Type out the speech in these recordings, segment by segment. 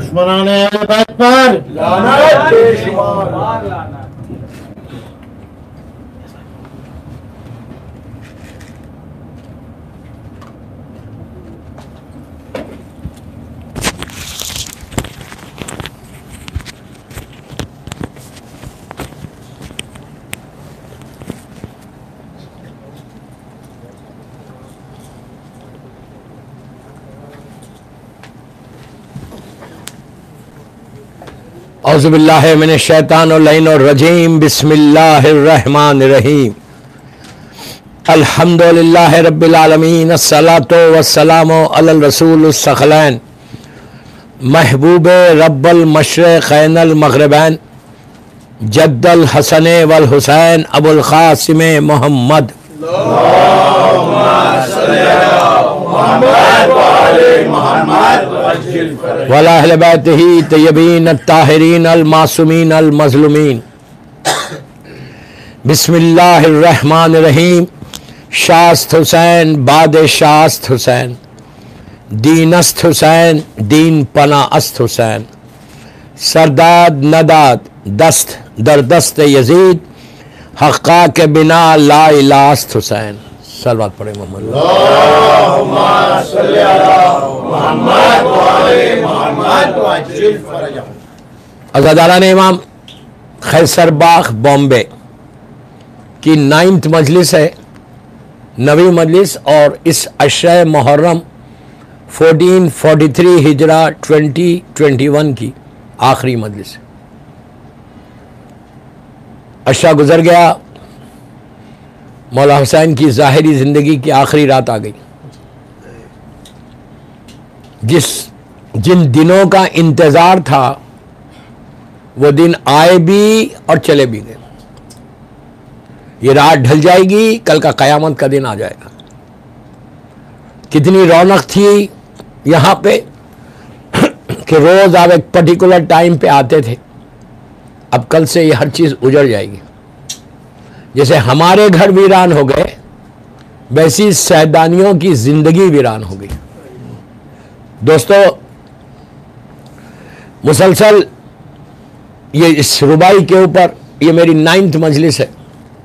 दुश्मनाने अहले बैत पर लानत बेशुमार। औज़ुबिल्लाहि मिनश्शैतानिर्रजीम बिस्मिल्लाहिर्रहमानिर्रहीम अल्हम्दुलिल्लाहि रब्बिल आलमीन अस्सलातु वस्सलामु अलल रसूलिस सखलैन महबूब रब्बल मशरिक़ैनल मग़रिबैन जद्दल हसन वल हुसैन अबुल क़ासिम मोहम्मद वला अहले बैतिही तय्यबीन अत्ताहिरीन अल मासूमीन अल मज़लूमीन। बिस्मिल्लाहिर्रहमानिर्रहीम। शास्त हुसैन बाद शास्त हुसैन, दीनस्त हुसैन दीन पना अस्त हुसैन, सरदाद नदाद दस्त दर दस्त यजीद, हक़्क़ा के बिना ला इलास्त हुसैन। सलवात पढ़े मोहम्मद। अज़ादारान इमाम खैसर बाग बॉम्बे की 9th मजलिस है, 9वीं मजलिस, और इस अशर मुहर्रम 1443 हिजरा 2021 की आखिरी मजलिस। अशरा गुजर गया, मौला हुसैन की ज़ाहिरी ज़िंदगी की आखिरी रात आ गई। जिन दिनों का इंतज़ार था वो दिन आए भी और चले भी गए। ये रात ढल जाएगी, कल का क़यामत का दिन आ जाएगा। कितनी रौनक थी यहाँ पे कि रोज़ आप एक पर्टिकुलर टाइम पे आते थे। अब कल से ये हर चीज़ उजड़ जाएगी। जैसे हमारे घर वीरान हो गए, वैसी सैदानियों की जिंदगी वीरान हो गई। दोस्तों, मुसलसल ये इस रुबाई के ऊपर, ये मेरी 9th मजलिस है।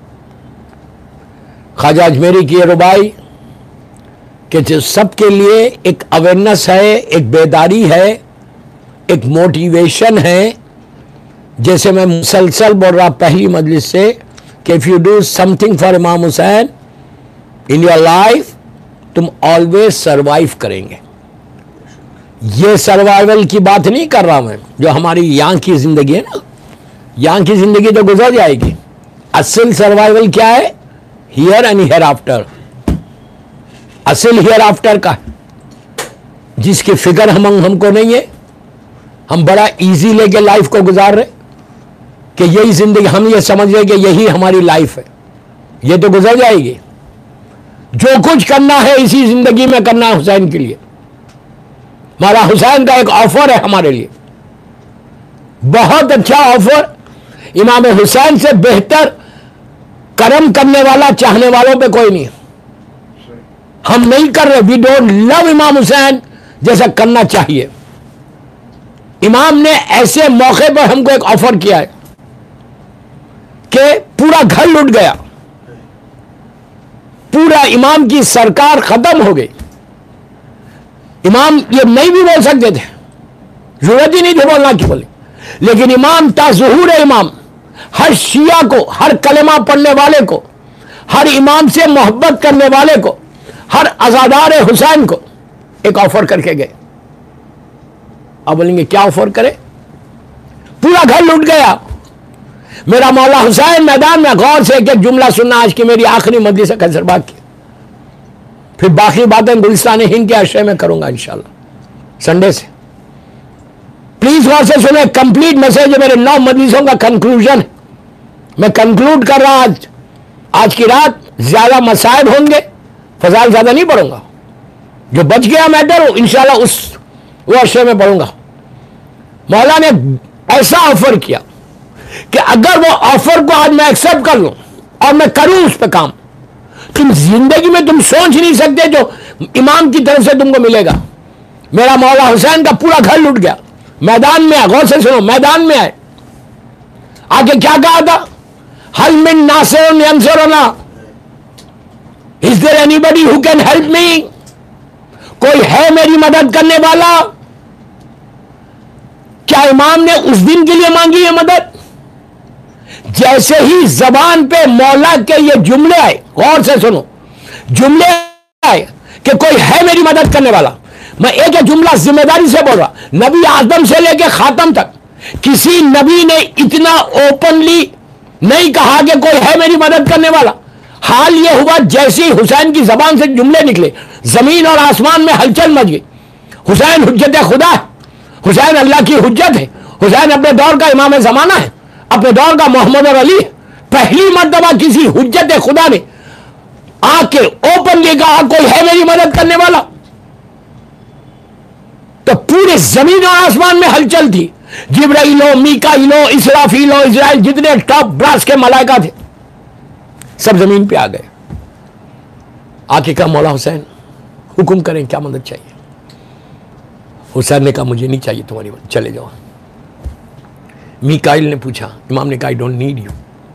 ख्वाजा अजमेरी की ये रुबाई कि जो सबके लिए एक अवेयरनेस है, एक बेदारी है, एक मोटिवेशन है। जैसे मैं मुसलसल बोल रहा पहली मजलिस से कि if you do something for Imam Hussain in your life, तुम ऑलवेज सर्वाइव करेंगे। ये सर्वाइवल की बात नहीं कर रहा मैं, जो हमारी यहाँ की जिंदगी है ना, यहाँ की जिंदगी तो गुजर जाएगी। असल सर्वाइवल क्या है? Here and hereafter. असल हियर आफ्टर का जिसकी फिक्र हमको नहीं है। हम बड़ा इजी लेके लाइफ को गुजार रहे कि यही जिंदगी, हम ये समझ रहे कि यही हमारी लाइफ है। ये तो गुजर जाएगी। जो कुछ करना है इसी जिंदगी में करना है हुसैन के लिए। हमारा हुसैन का एक ऑफर है हमारे लिए, बहुत अच्छा ऑफर। इमाम हुसैन से बेहतर कर्म करने वाला चाहने वालों पे कोई नहीं है। हम नहीं कर रहे, वी डोंट लव इमाम हुसैन जैसा करना चाहिए। इमाम ने ऐसे मौके पर हमको एक ऑफर किया है कि पूरा घर लुट गया, पूरा इमाम की सरकार खत्म हो गई। इमाम ये नहीं भी बोल सकते थे, जरूरत ही नहीं थी बोलना की बोले, लेकिन इमाम ताज़ुहूर इमाम हर शिया को, हर कलेमा पढ़ने वाले को, हर इमाम से मोहब्बत करने वाले को, हर अज़ादार हुसैन को एक ऑफर करके गए। अब बोलेंगे क्या ऑफर करे? पूरा घर लूट गया। मेरा मौला हुसैन मैदान में, गौर से एक एक जुमला सुनना, आज की मेरी आखिरी मजलिस है कैसरबाग की। फिर बाकी बातें गुलिस्तान हिंद के आश्रय में करूंगा इंशाल्लाह संडे से। प्लीज गौर से सुने, कंप्लीट मैसेज है मेरे 9 मजलिसों का कंक्लूजन। मैं कंक्लूड कर रहा आज की रात। ज्यादा मसाइब होंगे, फजाइल ज्यादा नहीं पढ़ूंगा। जो बच गया मैटर इंशाल्लाह वो आश्रय में पढ़ूंगा। मौला ने ऐसा ऑफर किया कि अगर वो ऑफर को आज मैं एक्सेप्ट कर लूं और मैं करूं उस पर काम, तुम जिंदगी में तुम सोच नहीं सकते जो इमाम की तरफ से तुमको मिलेगा। मेरा मौला हुसैन का पूरा घर लूट गया, मैदान में आए, गौर से सुनो, मैदान में आए, आगे क्या कहा था? हल मिन नासिरुन यंसुरुना, is there anybody who can help me? कोई है मेरी मदद करने वाला? क्या इमाम ने उस दिन के लिए मांगी है मदद? जैसे ही जबान पे मौला के ये जुमले आए, गौर से सुनो, जुमले आए कि कोई है मेरी मदद करने वाला, मैं एक जुमला जिम्मेदारी से बोल रहा, नबी आदम से लेकर खातम तक किसी नबी ने इतना ओपनली नहीं कहा कि कोई है मेरी मदद करने वाला। हाल यह हुआ जैसे ही हुसैन की जबान से जुमले निकले, जमीन और आसमान में हलचल मच गई। हुसैन हुज्जत खुदा है, हुसैन अल्लाह की हुज्जत है, हुसैन अपने दौर का इमाम जमाना है, अपने दौर का मोहम्मद और अली है। पहली मर्तबा किसी हुज्जत खुदा ने आके ओपनली कहा कोई है मेरी मदद करने वाला, तो पूरे जमीन और आसमान में हलचल थी। जिब्राइलो, मीकाइलो, इसराफीलो, इजराइल, जितने टॉप ब्रास के मलाइका थे सब जमीन पे आ गए। आके कहा मौला हुसैन हुक्म करें, क्या मदद चाहिए? हुसैन ने कहा मुझे नहीं चाहिए तुम्हारी मदद, चले जाओ। मीकाइल ने पूछा, इमाम ने कहा आई डोंट नीड यू।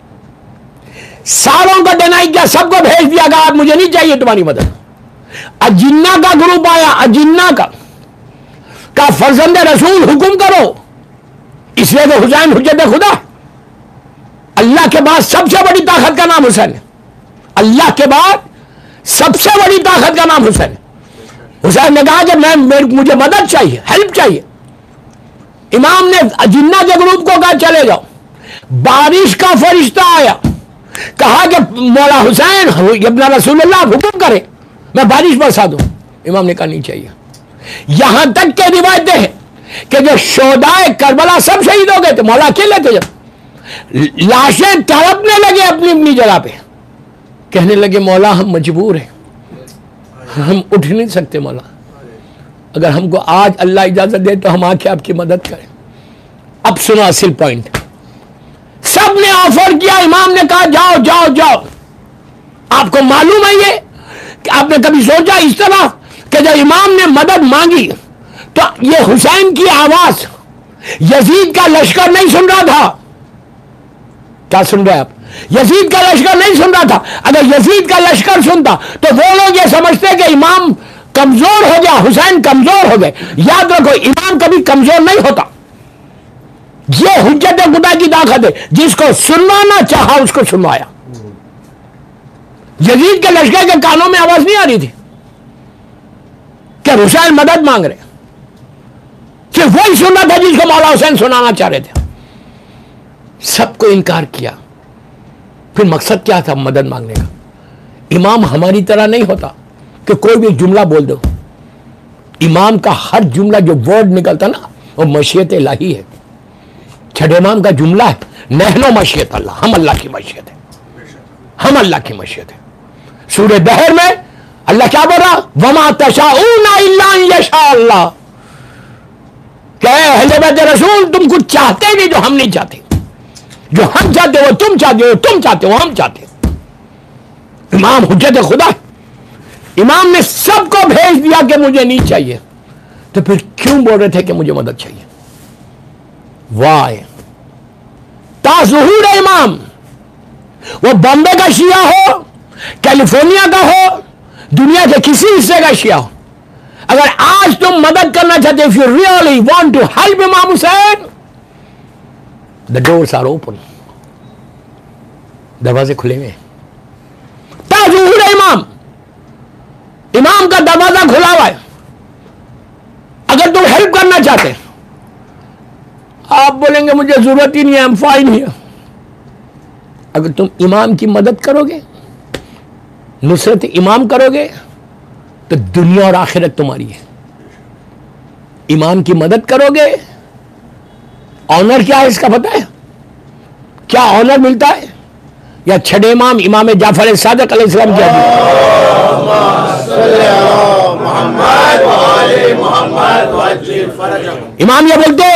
सारों का डिनाई किया, सबको भेज दिया, कहा मुझे नहीं चाहिए तुम्हारी मदद। अजिन्ना का ग्रुप आया, अजिन्ना का फर्जंद रसूल हुक्म करो, इसलिए तो हुसैन हुज्जत खुदा। अल्लाह के बाद सबसे बड़ी ताकत का नाम हुसैन है, अल्लाह के बाद सबसे बड़ी ताकत का नाम हुसैन है। हुसैन ने कहा कि मुझे मदद चाहिए, हेल्प चाहिए। इमाम ने अजिन्ना के ग्रुप को कहा चले जाओ। बारिश का फरिश्ता आया, कहा कि मौला हुसैन इब्न रसूलुल्लाह हुक्म करे मैं बारिश बरसा दूं। इमाम ने कहा नहीं चाहिए। यहां तक के रिवायतें हैं कि जो शोदाए करबला सब शहीद हो गए थे, मौला अकेले थे, जब लाशें तड़पने लगे अपनी अपनी जगह पे, कहने लगे मौला हम मजबूर हैं, हम उठ नहीं सकते मौला, अगर हमको आज अल्लाह इजाजत दे तो हम आके आपकी मदद करें। अब सुनो असल पॉइंट, सब ने ऑफर किया, इमाम ने कहा जाओ जाओ जाओ। आपको मालूम है ये कि आपने कभी सोचा इस तरह कि जब इमाम ने मदद मांगी तो ये हुसैन की आवाज यजीद का लश्कर नहीं सुन रहा था? क्या सुन रहे आप? यजीद का लश्कर नहीं सुन रहा था। अगर यजीद का लश्कर सुनता तो वो लोग ये समझते कि इमाम कमजोर हो गया, हुसैन कमजोर हो गए। याद रखो इमाम कभी कमजोर नहीं होता, ये हुज्जत खुदा की ताकत है, जिसको सुनवाना चाहा उसको सुनवाया। यजीद के लश्कर के कानों में आवाज नहीं आ रही थी कि हुसैन मदद मांग रहे, सिर्फ वही सुनना था जिसको मौला हुसैन सुनाना चाह रहे थे। सबको इनकार किया। फिर मकसद क्या था मदद मांगने का? इमाम हमारी तरह नहीं होता कि कोई भी जुमला बोल दो। इमाम का हर जुमला जो वर्ड निकलता ना वो मशीयत इलाही है। छठे इमाम का जुमला है नहनो मशीयत अल्लाह, हम अल्लाह की मशीयत है, हम अल्लाह की मशीयत है। सूरह दहर में अल्लाह क्या बोल रहा? वमा तशाऊना इल्ला यशा अल्लाह, क्या अहले बैत रसूल तुम कुछ चाहते नहीं जो हम नहीं चाहते, जो हम चाहते हो तुम चाहते हो, तुम चाहते हो हम चाहते हो। इमाम हुज्जत खुदा, इमाम ने सबको भेज दिया कि मुझे नहीं चाहिए, तो फिर क्यों बोल रहे थे कि मुझे मदद चाहिए? वाय ताज़ुहूर इमाम, वो बॉम्बे का शिया हो, कैलिफोर्निया का हो, दुनिया के किसी हिस्से का शिया हो, अगर आज तुम मदद करना चाहते, if you really want to help Imam Hussain, the doors are open, दरवाजे खुले हुए। ताज़ुहूर इमाम, इमाम का दरवाजा खुला हुआ है। अगर तुम हेल्प करना चाहते, आप बोलेंगे मुझे जरूरत ही नहीं है, आई एम फाइन हियर। अगर तुम इमाम की मदद करोगे, नुसरत इमाम करोगे, तो दुनिया और आखिरत तुम्हारी है। इमाम की मदद करोगे, ऑनर क्या है इसका पता है? क्या ऑनर मिलता है? या छठे इमाम इमाम जाफर सादिक अलैहिस्सलाम की इमाम ये बोलते,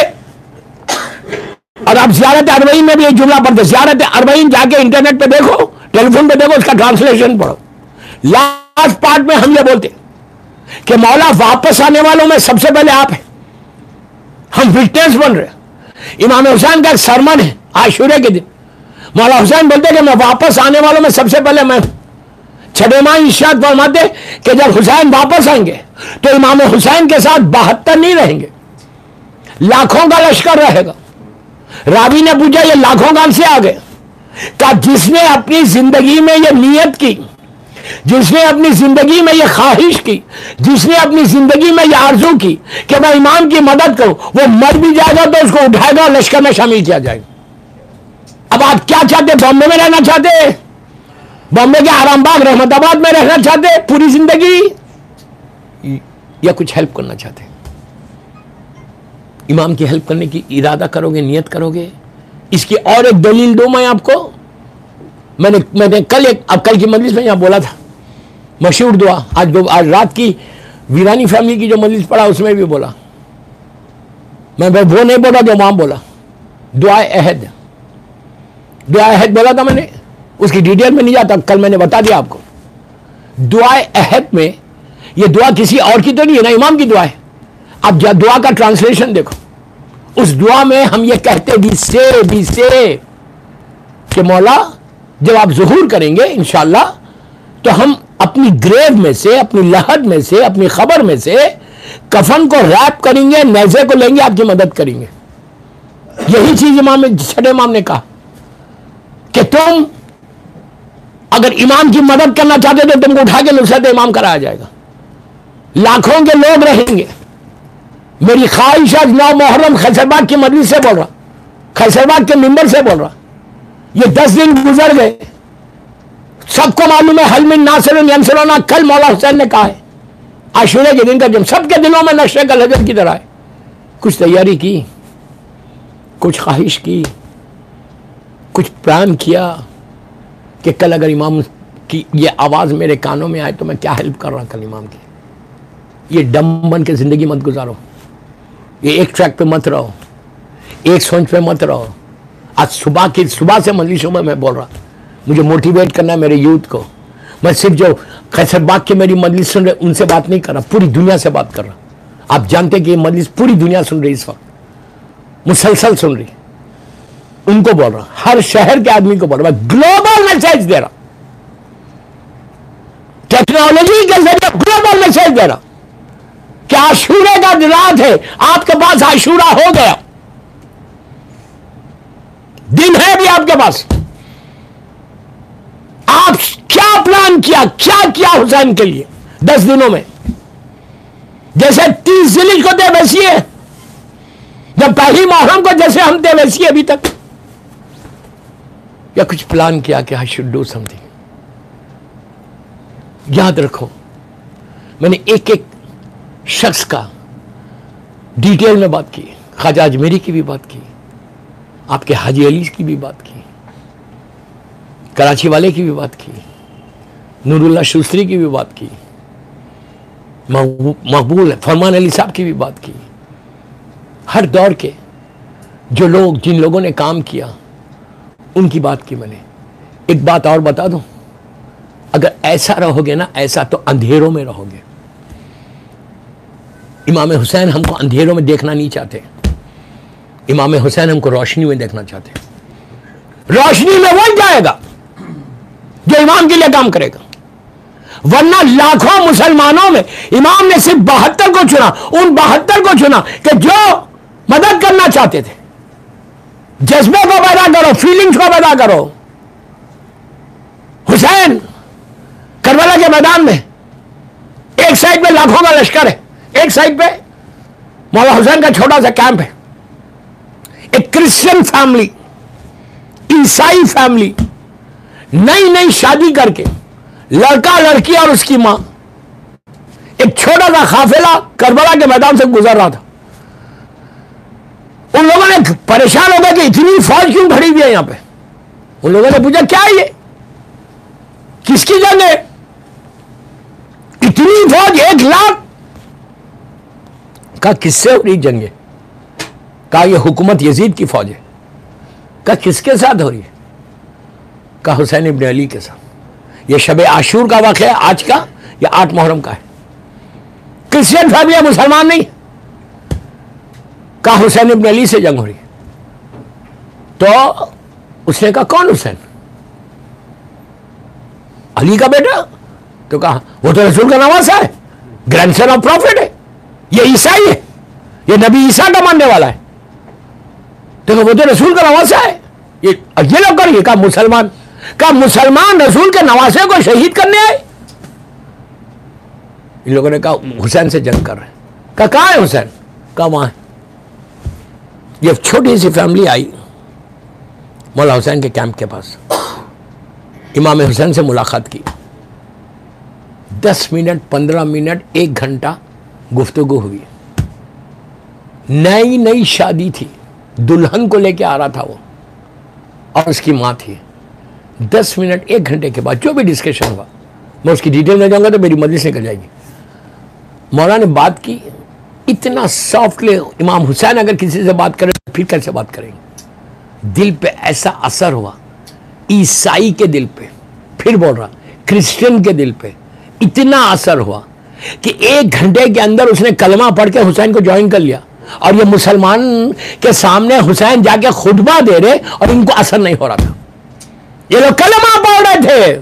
और आप ज़ियारत अरबईन में भी एक जुमला पढ़ते, ज़ियारत अरबईन जाके इंटरनेट पे देखो, टेलीफोन पे देखो, उसका ट्रांसलेशन पढ़ो। लास्ट पार्ट में हम ये बोलते कि मौला वापस आने वालों में सबसे पहले आप हैं, हम विटनेस बन रहे। इमाम हुसैन का एक सरमन है आशूरे के दिन, मौला हुसैन बोलते कि मैं वापस आने वालों में सबसे पहले मैं हूं। छठे माह इरशाद फरमाते कि जब हुसैन वापस आएंगे तो इमाम हुसैन के साथ 72 नहीं रहेंगे, लाखों का लश्कर रहेगा। रावी ने पूछा ये लाखों कहां से आ गए? कहा जिसने अपनी जिंदगी में ये नियत की, जिसने अपनी जिंदगी में ये ख्वाहिश की, जिसने अपनी जिंदगी में ये आरजू की कि मैं इमाम की मदद करूं, वो मर भी जाएगा तो उसको उठाएगा और लश्कर में शामिल किया जाएगा। अब आप क्या चाहते? बॉम्बे में रहना चाहते? बॉम्बे के आरामबाग रहमताबाद में रहना चाहते पूरी जिंदगी, या कुछ हेल्प करना चाहते? इमाम की हेल्प करने की इरादा करोगे, नियत करोगे? इसकी और एक दलील दो मैं आपको। मैंने कल की मजलिस में यहां बोला था, मशहूर दुआ। आज रात की वीरानी फैमिली की जो मजलिस पढ़ा उसमें भी बोला। मैं वो नहीं बोला जो वहां बोला, दुआ अहद। दुआ अहद बोला था मैंने, उसकी डिटेल में नहीं जाता, कल मैंने बता दिया आपको। दुआ अहद में ये दुआ किसी और की तो नहीं है ना, इमाम की दुआ है। अब जब दुआ का ट्रांसलेशन देखो, उस दुआ में हम ये कहते भी से कि मौला जब आप ज़ुहूर करेंगे इंशाअल्लाह तो हम अपनी ग्रेव में से, अपनी लहद में से, अपनी खबर में से कफन को रैप करेंगे, नेज़े को लेंगे, आपकी मदद करेंगे। यही चीज छठे इमाम ने कहा कि तुम अगर इमाम की मदद करना चाहते तो तुमको उठा के नुसरत इमाम कराया जाएगा। लाखों के लोग रहेंगे। मेरी ख्वाहिश आज 9 मुहर्रम खैसरबाग की मजलिस से बोल रहा, खैसरबाग के मिंबर से बोल रहा। ये 10 दिन गुजर गए, सबको मालूम है हल मिन नासिरुन यंसुरुना कल मौला हुसैन ने कहा है आशूरे के दिन का, जब सबके दिलों में नशे का लगन की तरह है। कुछ तैयारी की, कुछ ख्वाहिश की, कुछ प्लान किया कि कल अगर इमाम की ये आवाज़ मेरे कानों में आए तो मैं क्या हेल्प कर रहा कल इमाम की। ये डम बन के ज़िंदगी मत गुजारो, ये एक ट्रैक पे मत रहो, एक सोच पे मत रहो। आज सुबह से मजलिसों में मैं बोल रहा, मुझे मोटिवेट करना है मेरे यूथ को। मैं सिर्फ जो खैसरबाग के मेरी मजलिस सुन रहे उनसे बात नहीं कर रहा, पूरी दुनिया से बात कर रहा। आप जानते कि ये मजलिस पूरी दुनिया सुन रही, इस वक्त मुसलसल सुन रही। उनको बोल रहा, हर शहर के आदमी को बोल रहा, ग्लोबल मैसेज दे रहा, टेक्नोलॉजी के जरिए ग्लोबल मैसेज दे रहा कि आशूरे का रात है, आपके पास आशूरा हो गया, दिन है भी आपके पास। आप क्या प्लान किया, क्या किया हुसैन के लिए 10 दिनों में? जैसे 30 जिलिज को थे वैसी है, जब पहली मुहर्रम को जैसे हम थे वैसी अभी तक, या कुछ प्लान किया कि आई शुड डू समथिंग? याद रखो, मैंने एक एक शख्स का डिटेल में बात की, ख्वाजा अजमेरी की भी बात की, आपके हाजी अली की भी बात की, कराची वाले की भी बात की, नूरुल्लाह शुस्त्री की भी बात की, मकबूल फरमान अली साहब की भी बात की। हर दौर के जो लोग, जिन लोगों ने काम किया, उनकी बात की मैंने। एक बात और बता दूं, अगर ऐसा रहोगे ना, ऐसा तो अंधेरों में रहोगे। इमाम हुसैन हमको अंधेरों में देखना नहीं चाहते, इमाम हुसैन हमको रोशनी में देखना चाहते। रोशनी में वो जाएगा जो इमाम के लिए काम करेगा, वरना लाखों मुसलमानों में इमाम ने सिर्फ 72 को चुना, उन 72 को चुना कि जो मदद करना चाहते थे। जज्बे को पैदा करो, फीलिंग्स को पैदा करो। हुसैन करबला के मैदान में एक साइड पे लाखों का लश्कर है, एक साइड पे मौला हुसैन का छोटा सा कैंप है। एक क्रिश्चियन फैमिली, ईसाई फैमिली, नई नई शादी करके लड़का लड़की और उसकी मां, एक छोटा सा काफिला करबला के मैदान से गुजर रहा था। उन लोगों ने परेशान हो गए कि इतनी फौज क्यों खड़ी हुई है यहां पे। उन लोगों ने पूछा क्या है ये, किसकी जंग है, इतनी फौज 1 लाख? कहा किससे हो रही जंग है? कहा ये हुकूमत यजीद की फौज है। कहा किसके साथ हो रही है? कहा हुसैन इब्न अली के साथ। ये शब आशूर का वाक़या है आज का या 8 मुहर्रम का है। क्रिश्चियन फैमिली है, मुसलमान नहीं। कहा हुसैन इब्न अली से जंग हो रही। तो उसने कहा कौन हुसैन? अली का बेटा। तो कहा वो तो रसूल का नवासा है, ग्रैंडसन ऑफ प्रॉफिट है, ये ईसाई है, ये नबी ईसा का मानने वाला है। तो वो तो रसूल का नवासा है, ये लोग करेंगे। कहा मुसलमान। कहा मुसलमान रसूल के नवासे को शहीद करने आए? इन लोगों ने कहा हुसैन से जंग कर रहे हैं। कहा कहां है हुसैन? कहा वहां है। ये छोटी सी फैमिली आई मौला हुसैन के कैंप के पास, इमाम हुसैन से मुलाकात की। 10 मिनट, 15 मिनट, 1 घंटा गुफ्तगू हुई। नई नई शादी थी, दुल्हन को लेके आ रहा था वो और उसकी मां थी। 10 मिनट, 1 घंटे के बाद जो भी डिस्कशन हुआ, मैं उसकी डिटेल में जाऊंगा तो मेरी मजलिस निकल जाएगी। मौला ने बात की इतना सॉफ्टली। इमाम हुसैन अगर किसी से बात करें फिर कैसे बात करेंगे? दिल पे ऐसा असर हुआ, ईसाई के दिल पे, फिर बोल रहा क्रिश्चियन के दिल पे इतना असर हुआ कि 1 घंटे के अंदर उसने कलमा पढ़ के हुसैन को ज्वाइन कर लिया। और ये मुसलमान के सामने हुसैन जाके खुतबा दे रहे और इनको असर नहीं हो रहा था। ये लोग कलमा पढ़ रहे थे।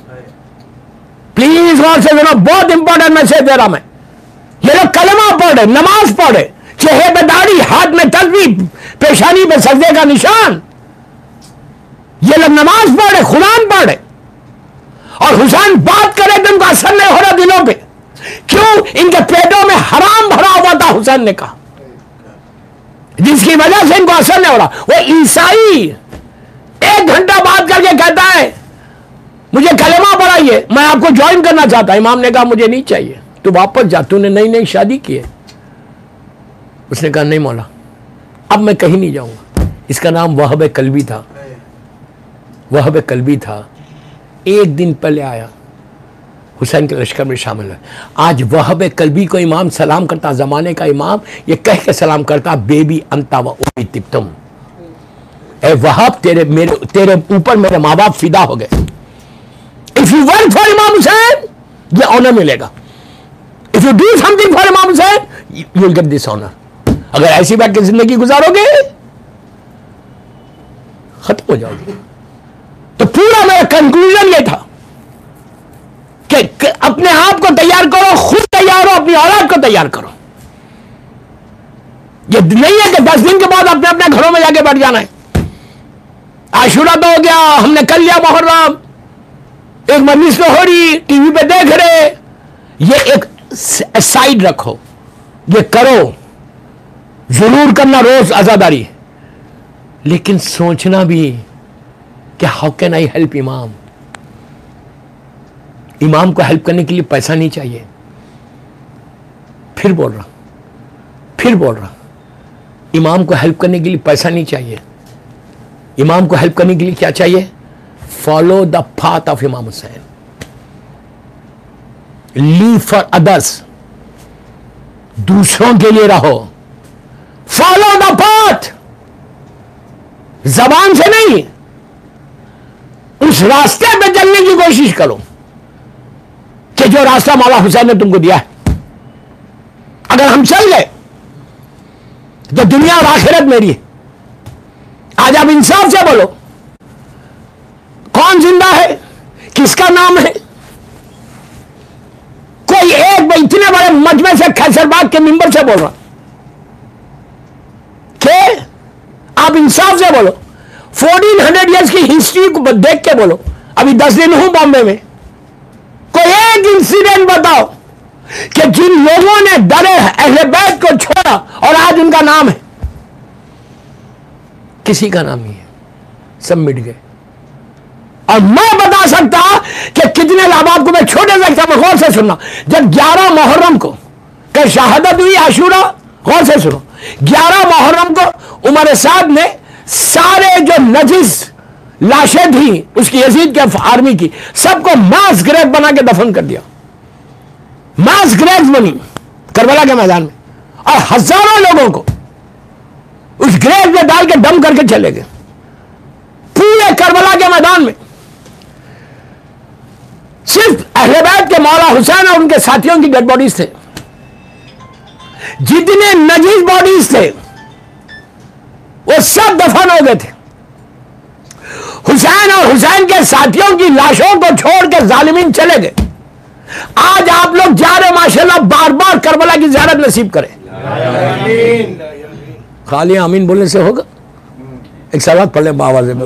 प्लीज गौर से सुनो, बहुत इंपॉर्टेंट मैसेज दे रहा मैं। ये लोग कलमा पढ़ रहे, नमाज पढ़े, चेहरे पे दाढ़ी, हाथ में तस्बीह, पेशानी पे सजदे का निशान। ये लोग नमाज पढ़ रहे, कुरान पढ़ रहे, और हुसैन बात करे तो इनको असर नहीं हो रहा दिलों पे। क्यों? इनके पेटों में हराम भरा हुआ था, हुसैन ने कहा, जिसकी वजह से इनको असर नहीं हो रहा। वो ईसाई 1 घंटा बात करके कहता है मुझे कलेमा पढ़ाइए, मैं आपको ज्वाइन करना चाहता। इमाम ने कहा मुझे नहीं चाहिए, तू वापस जा, तूने नई नई शादी की है। उसने कहा नहीं मौला, अब मैं कहीं नहीं जाऊंगा। इसका नाम वहब कल्बी था। वहब कल्बी था। 1 दिन पहले आया, हुसैन के लश्कर में शामिल है। आज वहब कल्बी को इमाम सलाम करता, जमाने का इमाम, ये कह के सलाम करता, बेबी अंता व उम्मी तिब्तुम, ए वहाब तेरे ऊपर मेरे माँ बाप फिदा हो गए। If you work for Imam Hussain, ये ऑनर मिलेगा। If you do something for Imam Hussain, you will get this honour. अगर ऐसी बात की जिंदगी गुजारोगे खत्म हो जाओगे। तो पूरा मेरा कंक्लूजन ये था कि अपने आप को तैयार करो, खुद तैयार हो, अपनी औलाद को तैयार करो। ये नहीं है कि 10 दिन के बाद अपने अपने घरों में जाके बैठ जाना है। आशुरा तो हो गया, हमने कर लिया मुहर्रम, एक मजलिस तो हो रही, टीवी पे देख रहे। ये एक साइड रखो, ये करो, जरूर करना रोज आजादारी, लेकिन सोचना भी कि हाउ कैन आई हेल्प इमाम। इमाम को हेल्प करने के लिए पैसा नहीं चाहिए। फिर बोल रहा, इमाम को हेल्प करने के लिए पैसा नहीं चाहिए। इमाम को हेल्प करने के लिए क्या चाहिए? Follow the path of Imam Hussain, leave for others, दूसरों के लिए रहो। फॉलो द पाथ, जबान से नहीं, उस रास्ते पे चलने की कोशिश करो कि जो रास्ता मौला हुसैन ने तुमको दिया है। अगर हम चल गए तो दुनिया और आखिरत मेरी है। आज आप इंसाफ से बोलो, कौन जिंदा है, किसका नाम है? कोई एक इतने बड़े मजमे से खैसरबाग के मिंबर से बोल रहा कि आप इंसाफ से बोलो, 1400 ईयर्स की हिस्ट्री को देख के बोलो। अभी 10 दिन हूं बॉम्बे में, कोई एक इंसिडेंट बताओ कि जिन लोगों ने डरे अहले बैत को छोड़ा और आज उनका नाम है। किसी का नाम नहीं है, सब मिट गए। और मैं बता सकता कि कितने लाभ आपको, मैं छोटे से गौर से सुनना। जब 11 मुहर्रम को कल शहादत हुई, आशूरा, गौर से सुनो, 11 मुहर्रम को उमर साद ने सारे जो नजिस लाशें थी उसकी यजीद के आर्मी की, सबको मास ग्रेव बना के दफन कर दिया। मास ग्रेव बनी करबला के मैदान में, और हजारों लोगों को उस ग्रेव में डाल के दम करके चले गए पूरे करबला के मैदान में। सिर्फ अहले बैत के मौला हुसैन और उनके साथियों की डेड बॉडीज थे। जितने नजीज बॉडीज थे वो सब दफन हो गए थे। हुसैन और हुसैन के साथियों की लाशों को छोड़कर जालिमीन चले गए। आज आप लोग जा रहे माशाल्लाह, बार बार करबला की ज़ियारत नसीब करें। खाली आमीन बोलने से होगा? एक सलात पढ़ ले बाबा से।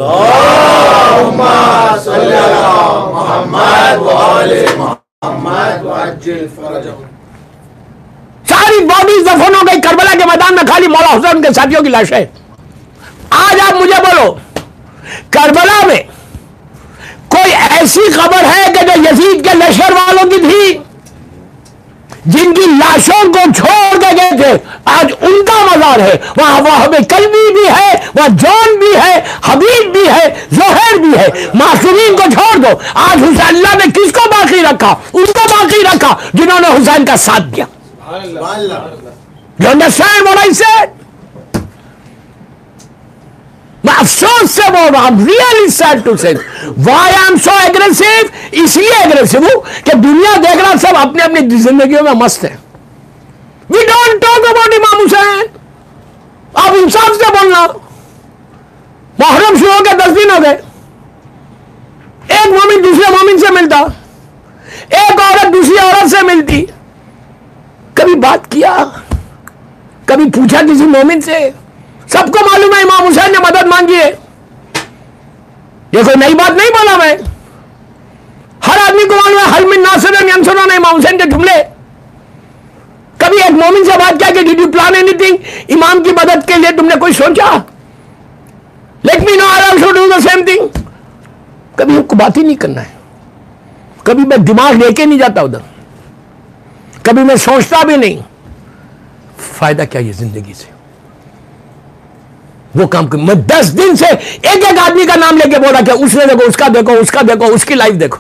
सारी बॉडी दफन हो गई करबला के मैदान में, खाली मौला हुसैन के साथियों की लाशें। आज आप मुझे बोलो, करबला में कोई ऐसी खबर है कि जो यजीद के लश्कर वालों की थी, जिनकी लाशों को छोड़ के गए थे, आज उनका मजार है। वहां वहाब कल्बी भी है, वहां जॉन भी है, हबीब भी है, जोहर भी है। मासूमीन को छोड़ दो। आज हुसैन, अल्लाह ने किसको बाकी रखा? उनको बाकी रखा जिन्होंने हुसैन का साथ दिया। You understand what I said? मैं अफसोस से बोल रहा हूं, really sad to say. Why I am so aggressive? इसलिए एग्रेसिव हूं कि दुनिया देख रहा सब अपनी अपनी जिंदगियों में मस्त है। वी डोंट टॉक अबाउट इमाम हुसैन। आप इंसाफ से बोलना। मुहर्रम शुरू हो गए, 10 दिन हो गए, एक मोमिन दूसरे मोमिन से मिलता, एक औरत दूसरी औरत से मिलती। कभी बात किया? कभी पूछा किसी मोमिन से? सबको मालूम है इमाम हुसैन ने मदद मांगी है। ये कोई नई बात नहीं बोला मैं, हर आदमी को मालूम है। हल मिन नासिरन यंसुरना, इमाम हुसैन के जुमले। कभी एक मोमिन से बात किया कि डिड यू प्लान एनीथिंग? इमाम की मदद के लिए तुमने कोई सोचा? Let me know, I also do the same thing. कभी हमको बात ही नहीं करना है। कभी मैं दिमाग लेके नहीं जाता उधर, कभी मैं सोचता भी नहीं। फायदा क्या ये जिंदगी से? वो काम कर। मैं 10 दिन से एक एक आदमी का नाम लेके बोला कि उसने देखो, उसका देखो, उसका देखो, उसकी लाइफ देखो।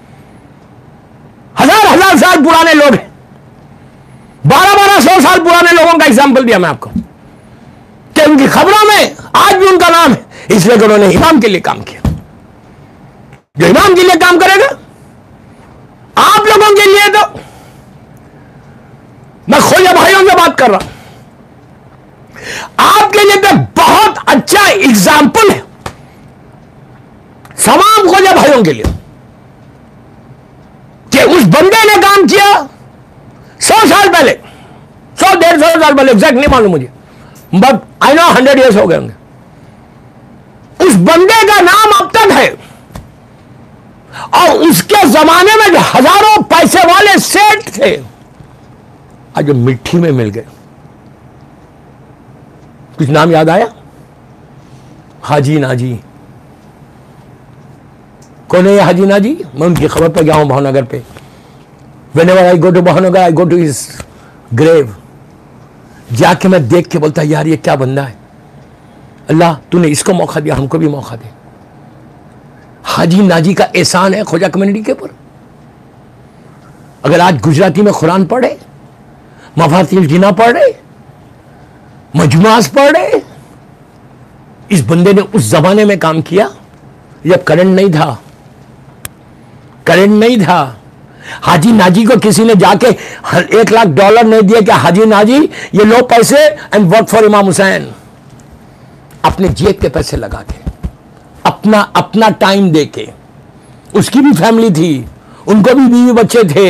हजार हजार साल पुराने लोग हैं, 1200 साल पुराने लोगों का एग्जाम्पल दिया मैं आपको कि उनकी खबरों में आज भी उनका नाम है, इसलिए कि उन्होंने इमाम के लिए काम किया। जो इमाम के लिए काम करेगा, आप लोगों के लिए, तो मैं खोया भाइयों से बात कर रहा हूं, आपके लिए तो बहुत अच्छा एग्जाम्पल है तमाम खोजा भाइयों के लिए कि उस बंदे ने काम किया 100 साल पहले, 100-150 साल पहले, एग्जैक्ट नहीं मालूम मुझे, बट आई नो 100 ईयर्स हो गए होंगे। उस बंदे का नाम अब तक है, और उसके जमाने में जो हजारों पैसे वाले सेठ थे, आज मिट्टी में मिल गए। कुछ नाम याद आया? हाजी नाजी। कौन है ये हाजी नाजी? मैं उनकी खबर पर गया हूं भावनगर पे। Whenever I go to Bhavnagar, I go to his grave। जाके मैं देख के बोलता यार ये क्या बंदा है, अल्लाह तूने इसको मौका दिया, हमको भी मौका दे। हाजी नाजी का एहसान है खोजा कम्युनिटी के ऊपर। अगर आज गुजराती में कुरान पढ़े, मफातिल जिना पढ़े, मजमुआस पढ़े, इस बंदे ने उस जमाने में काम किया जब करंट नहीं था, करंट नहीं था। हाजी नाजी को किसी ने जाके $1 लाख नहीं दिया कि हाजी नाजी ये लो पैसे and work for Imam Hussain. अपने जेब के पैसे लगा के, अपना टाइम दे के, उसकी भी फैमिली थी, उनको भी बीवी बच्चे थे,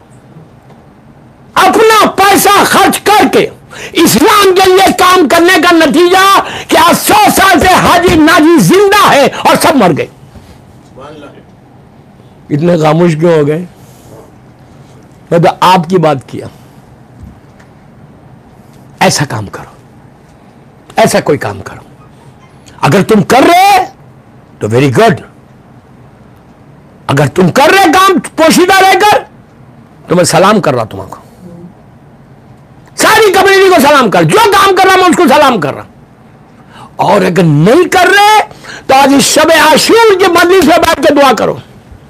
अपना पैसा खर्च करके इस्लाम के लिए काम करने का नतीजा कि आज 100 साल से हाजी नाजी जिंदा है और सब मर गए। इतने खामोश क्यों हो गए? मैं तो आपकी बात किया। ऐसा काम करो, ऐसा कोई काम करो। अगर तुम कर रहे तो वेरी गुड, अगर तुम कर रहे काम पोशीदा रहकर तो मैं सलाम कर रहा तुमको, सारी कम्युनिटी को सलाम कर, जो काम कर रहा मैं उसको सलाम कर रहा। और अगर नहीं कर रहे तो आज इस शब आशूर के मजलिस में बैठ के दुआ करो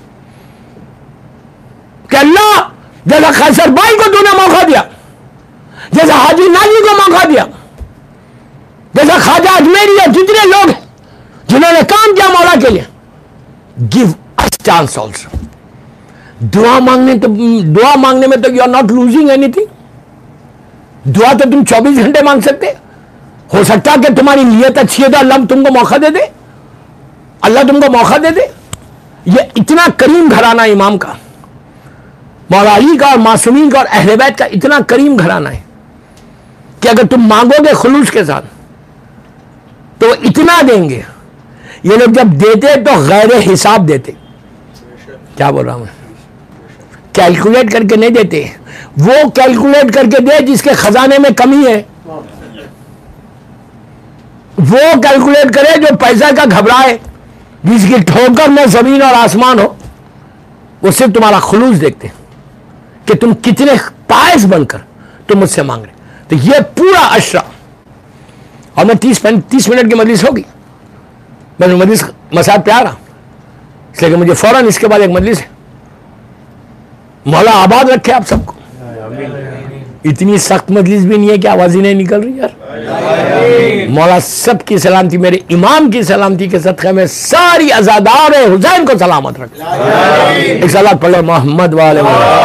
कि अल्लाह जैसा खैसर भाई को तूने मौका दिया, जैसा हाजी नाजी को मौका दिया, जैसा ख्वाजा अजमेरी या जितने लोग हैं जिन्होंने काम किया मौला के लिए, गिव अस चांस ऑल्सो। दुआ मांगने में तो you are not losing anything. दुआ तो तुम 24 घंटे मांग सकते, हो सकता है कि तुम्हारी नीयत अच्छी है तो अल्लाह तुमको मौका दे दे, अल्लाह तुमको मौका दे दे। ये इतना करीम घराना इमाम का, मौला अली का और मासूमीन का और अहले बैत का इतना करीम घराना है कि अगर तुम मांगोगे खुलूस के साथ तो इतना देंगे। ये लोग जब देते तो गैर हिसाब देते। क्या बोल रहा हूं मैं? कैलकुलेट करके नहीं देते, वो कैलकुलेट करके दे जिसके खजाने में कमी है, वो कैलकुलेट करे जो पैसा का घबराए, जिसकी ठोकर में जमीन और आसमान हो। वो सिर्फ तुम्हारा खुलूस देखते हैं कि तुम कितने पायस बनकर तुम मुझसे मांग रहे। तो ये पूरा अशरा, और मैं 30 मिनट की मजलिस होगी, मैं मजलिस मसाद पे आ रहा, इसलिए कि मुझे फौरन इसके बाद एक मजलिस है। मौला आबाद रखे आप सबको। इतनी सख्त मजलिस भी नहीं है कि आवाज ही नहीं निकल रही यार। मौला सबकी सलामती, मेरे इमाम की सलामती के सदक़े में सारी अज़ादार हुसैन को सलामत रखे। एक सलात पढ़ो मोहम्मद वाले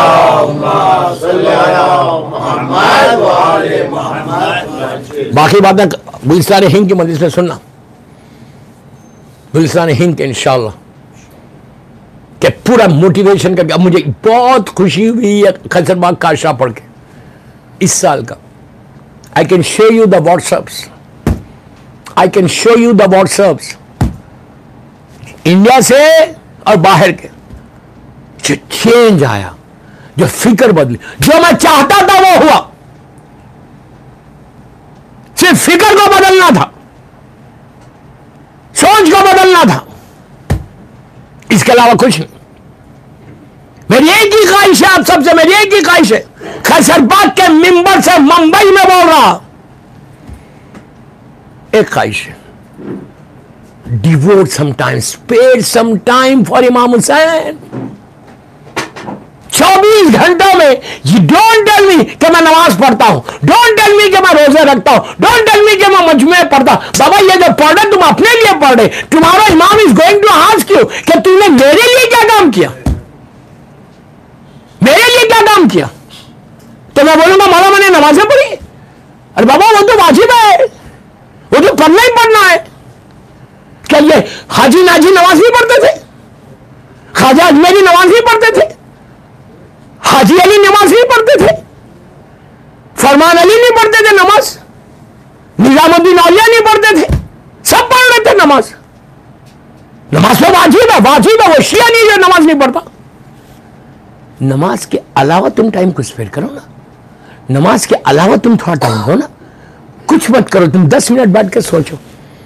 बाकी बातें गुलिस्तान हिंद की मजलिस में सुनना, गुलिस्तान हिंद के इंशाअल्लाह के पूरा मोटिवेशन करके। अब मुझे बहुत खुशी हुई है खसरबाग का अशरा पढ़ के इस साल का। I can show you the WhatsApps, I can show you the WhatsApps India से और बाहर के, जो चेंज आया, जो फिक्र बदली, जो मैं चाहता था वो हुआ। सिर्फ फिक्र को बदलना था, सोच को बदलना था, इसके अलावा कुछ नहीं। मेरी एक ही ख्वाहिश है आप सबसे, मेरी एक ही ख्वाहिश है। खसरबाग के मिंबर से मुंबई में बोल रहा, एक ख्वाहिश है, devote some time, spare some time for Imam Hussain. 24 घंटों में यू डोंट टेल मी कि मैं नमाज पढ़ता हूं, डोंट टेल मी कि मैं रोजे रखता हूं, डोंट टेल मी कि मैं मजमे पढ़ता हूं। बाबा ये जो पढ़ रहे तुम अपने लिए पढ़ रहे, तुम्हारा imam is going to ask you कि तुमने मेरे लिए क्या काम किया, मेरे लिए क्या काम किया। तो मैं बोलूंगा मौला मैंने नमाजें पढ़ी। अरे बाबा वो तो वाजिब है, वो तो पढ़ना ही पढ़ना है। क्या ये हाजी नाजी नमाज नहीं पढ़ते थे, ख्वाजा अजमेरी नमाज नहीं पढ़ते थे, हाजी अली नमाज नहीं पढ़ते थे, फरमान अली नहीं पढ़ते थे नमाज, निजामुद्दीन औलिया नहीं पढ़ते थे, सब पढ़ रहे थे नमाज। नमाज तो वाजिब है, वाजिब है। वो शिया नहीं जो नमाज नहीं पढ़ता। नमाज के अलावा तुम टाइम कुछ स्पेयर करो ना, नमाज के अलावा तुम थोड़ा टाइम दो ना, कुछ मत करो। तुम 10 मिनट बैठ के सोचो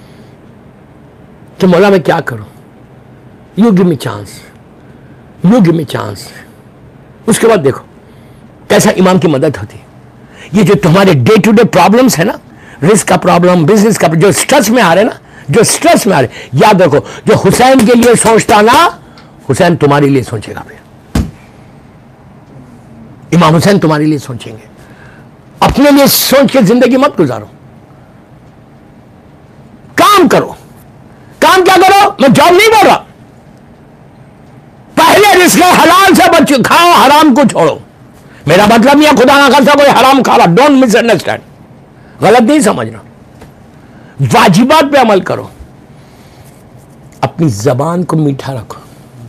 कि मौला मैं क्या करूं, you give me chance, you give me chance. उसके बाद देखो कैसा इमाम की मदद होती है। ये जो तुम्हारे डे टू डे प्रॉब्लम्स है ना, रिस्क का प्रॉब्लम, बिजनेस का, जो स्ट्रेस में आ रहे ना, जो स्ट्रेस में आ रहे, याद रखो जो हुसैन के लिए सोचता ना, हुसैन तुम्हारे लिए सोचेगा। भैया इमाम हुसैन तुम्हारे लिए सोचेंगे। अपने लिए सोच के जिंदगी मत गुजारो, काम करो। काम क्या करो, मैं जॉब नहीं बोल रहा, पहले रिस्क हलाल से बच खाओ, हराम को छोड़ो। मेरा मतलब नहीं है खुदा ना खासा कोई हराम खा रहा, डोंट मिसअंडरस्टैंड, गलत नहीं समझना। वाजिबात पे अमल करो, अपनी जबान को मीठा रखो।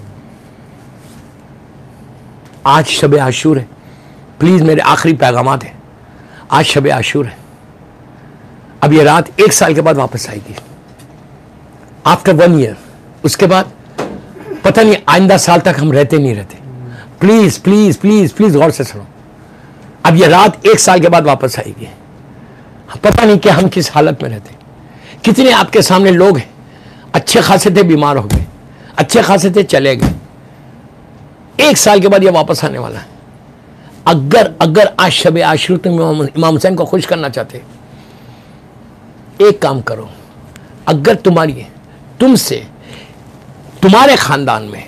आज शब आशूर है, प्लीज मेरे आखिरी पैगामात है। आज शब आशूर है, अब ये रात 1 साल के बाद वापस आएगी, आफ्टर 1 ईयर। उसके बाद पता नहीं आइंदा साल तक हम रहते नहीं रहते। प्लीज प्लीज प्लीज प्लीज गौर से सुनो, अब ये रात 1 साल के बाद वापस आएगी। पता नहीं कि हम किस हालत में रहते। कितने आपके सामने लोग हैं, अच्छे खासे थे, बीमार हो गए, अच्छे खासे थे, चले गए। 1 साल के बाद ये वापस आने वाला है। अगर आज शब आशूर तुम इमाम हुसैन को खुश करना चाहते, एक काम करो। अगर तुमसे तुम्हारे खानदान में